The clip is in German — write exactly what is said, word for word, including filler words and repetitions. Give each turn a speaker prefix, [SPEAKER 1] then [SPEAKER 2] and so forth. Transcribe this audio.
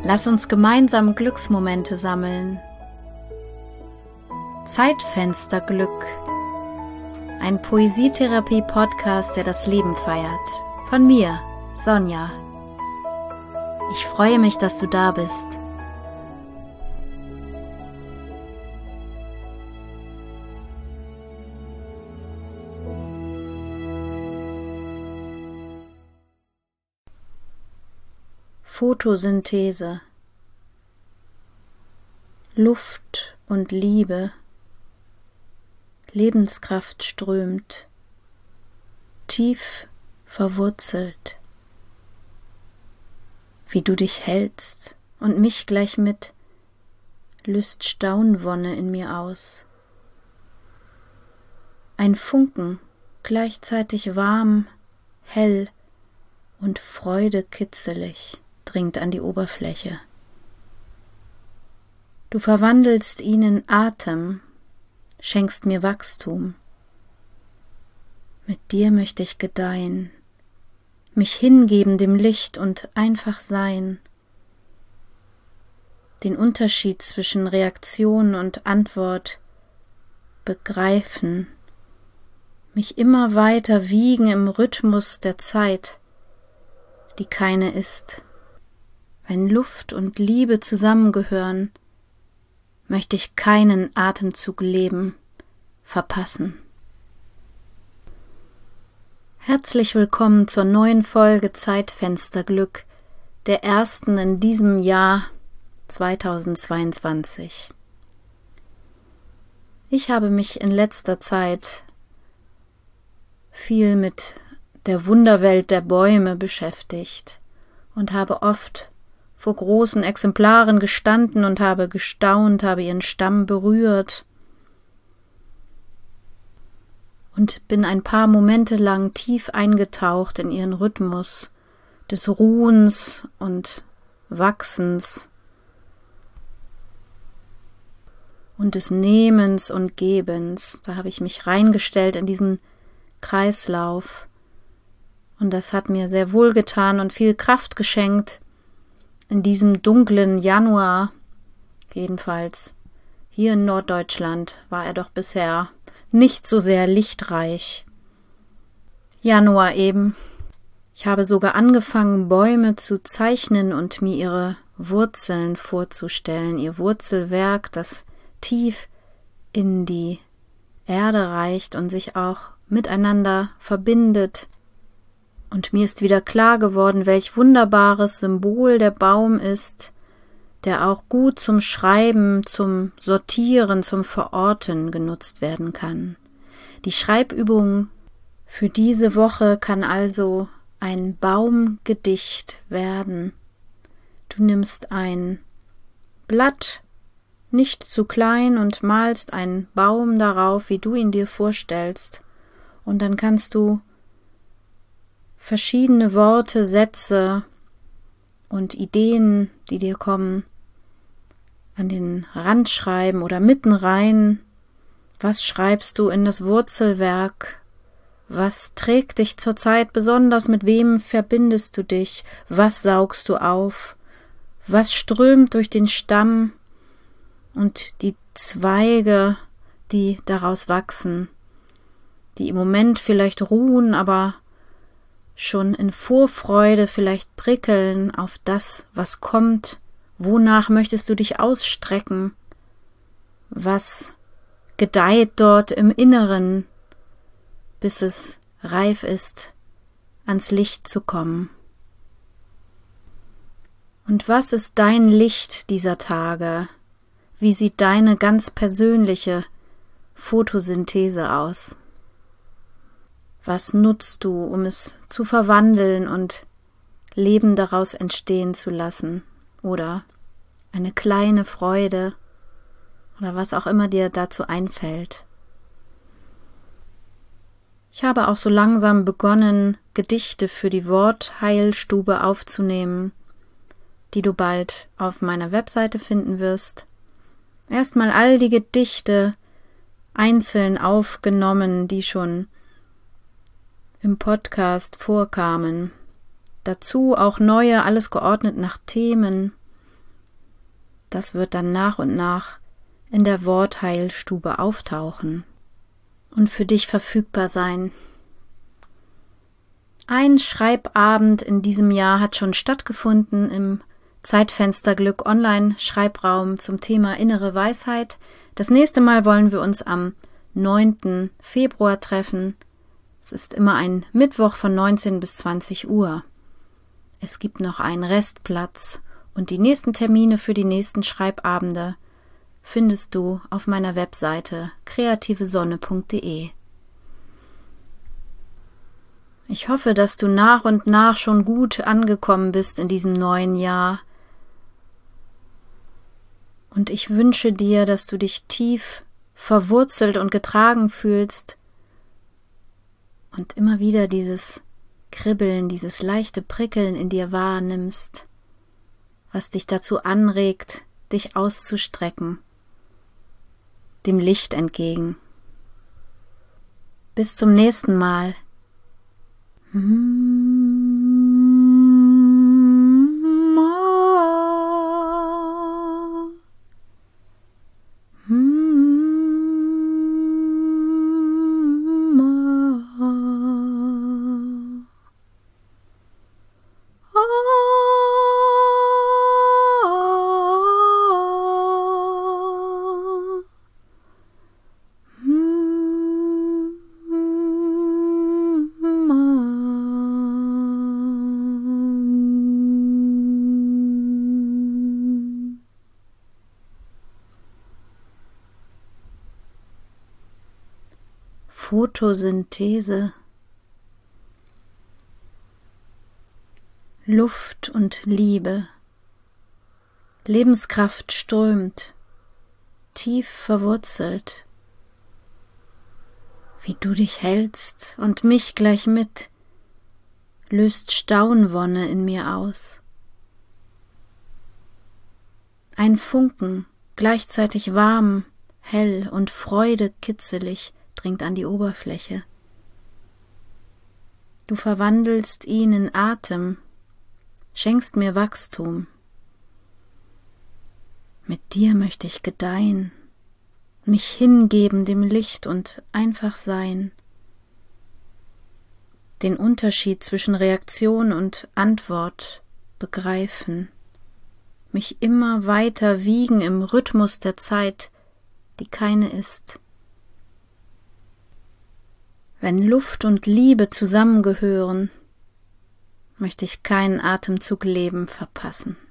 [SPEAKER 1] Lass uns gemeinsam Glücksmomente sammeln. Zeitfensterglück. Ein Poesietherapie-Podcast, der das Leben feiert. Von mir, Sonja. Ich freue mich, dass du da bist. Photosynthese. Luft und Liebe. Lebenskraft strömt, tief verwurzelt. Wie du dich hältst und mich gleich mit, löst Staunwonne in mir aus. Ein Funken, gleichzeitig warm, hell und freudekitzelig, dringt an die Oberfläche. Du verwandelst ihn in Atem, schenkst mir Wachstum. Mit dir möchte ich gedeihen, mich hingeben dem Licht und einfach sein, den Unterschied zwischen Reaktion und Antwort begreifen, mich immer weiter wiegen im Rhythmus der Zeit, die keine ist. Wenn Luft und Liebe zusammengehören, möchte ich keinen Atemzug Leben verpassen. Herzlich willkommen zur neuen Folge Zeitfensterglück, der ersten in diesem Jahr zweitausendzweiundzwanzig. Ich habe mich in letzter Zeit viel mit der Wunderwelt der Bäume beschäftigt und habe oft vor großen Exemplaren gestanden und habe gestaunt, habe ihren Stamm berührt und bin ein paar Momente lang tief eingetaucht in ihren Rhythmus des Ruhens und Wachsens und des Nehmens und Gebens. Da habe ich mich reingestellt in diesen Kreislauf und das hat mir sehr wohlgetan und viel Kraft geschenkt. In diesem dunklen Januar, jedenfalls hier in Norddeutschland, war er doch bisher nicht so sehr lichtreich. Januar eben. Ich habe sogar angefangen, Bäume zu zeichnen und mir ihre Wurzeln vorzustellen, ihr Wurzelwerk, das tief in die Erde reicht und sich auch miteinander verbindet. Und mir ist wieder klar geworden, welch wunderbares Symbol der Baum ist, der auch gut zum Schreiben, zum Sortieren, zum Verorten genutzt werden kann. Die Schreibübung für diese Woche kann also ein Baumgedicht werden. Du nimmst ein Blatt, nicht zu klein, und malst einen Baum darauf, wie du ihn dir vorstellst. Und dann kannst du verschiedene Worte, Sätze und Ideen, die dir kommen, an den Rand schreiben oder mitten rein. Was schreibst du in das Wurzelwerk? Was trägt dich zurzeit besonders? Mit wem verbindest du dich? Was saugst du auf? Was strömt durch den Stamm und die Zweige, die daraus wachsen, die im Moment vielleicht ruhen, aber schon in Vorfreude vielleicht prickeln auf das, was kommt? Wonach möchtest du dich ausstrecken? Was gedeiht dort im Inneren, bis es reif ist, ans Licht zu kommen? Und was ist dein Licht dieser Tage? Wie sieht deine ganz persönliche Photosynthese aus? Was nutzt du, um es zu verwandeln und Leben daraus entstehen zu lassen? Oder eine kleine Freude oder was auch immer dir dazu einfällt. Ich habe auch so langsam begonnen, Gedichte für die Wortheilstube aufzunehmen, die du bald auf meiner Webseite finden wirst. Erstmal all die Gedichte einzeln aufgenommen, die schon im Podcast vorkamen. Dazu auch neue, alles geordnet nach Themen, Das wird dann nach und nach in der Wortheilstube auftauchen und für dich verfügbar sein. Ein Schreibabend in diesem Jahr hat schon stattgefunden im Zeitfenster Glück Online Schreibraum zum Thema innere Weisheit. Das nächste Mal wollen wir uns am neunten Februar treffen. Es ist immer ein Mittwoch von neunzehn bis zwanzig Uhr. Es gibt noch einen Restplatz und die nächsten Termine für die nächsten Schreibabende findest du auf meiner Webseite kreative sonne punkt de. Ich hoffe, dass du nach und nach schon gut angekommen bist in diesem neuen Jahr. Und ich wünsche dir, dass du dich tief verwurzelt und getragen fühlst und immer wieder dieses Kribbeln, dieses leichte Prickeln in dir wahrnimmst, was dich dazu anregt, dich auszustrecken, dem Licht entgegen. Bis zum nächsten Mal. Photosynthese. Luft und Liebe. Lebenskraft strömt, tief verwurzelt. Wie du dich hältst und mich gleich mit, löst Staunwonne in mir aus. Ein Funken, gleichzeitig warm, hell und freudekitzelig, dringt an die Oberfläche. Du verwandelst ihn in Atem, schenkst mir Wachstum. Mit dir möchte ich gedeihen, mich hingeben dem Licht und einfach sein. Den Unterschied zwischen Reaktion und Antwort begreifen, mich immer weiter wiegen im Rhythmus der Zeit, die keine ist. Wenn Luft und Liebe zusammengehören, möchte ich keinen Atemzug Leben verpassen.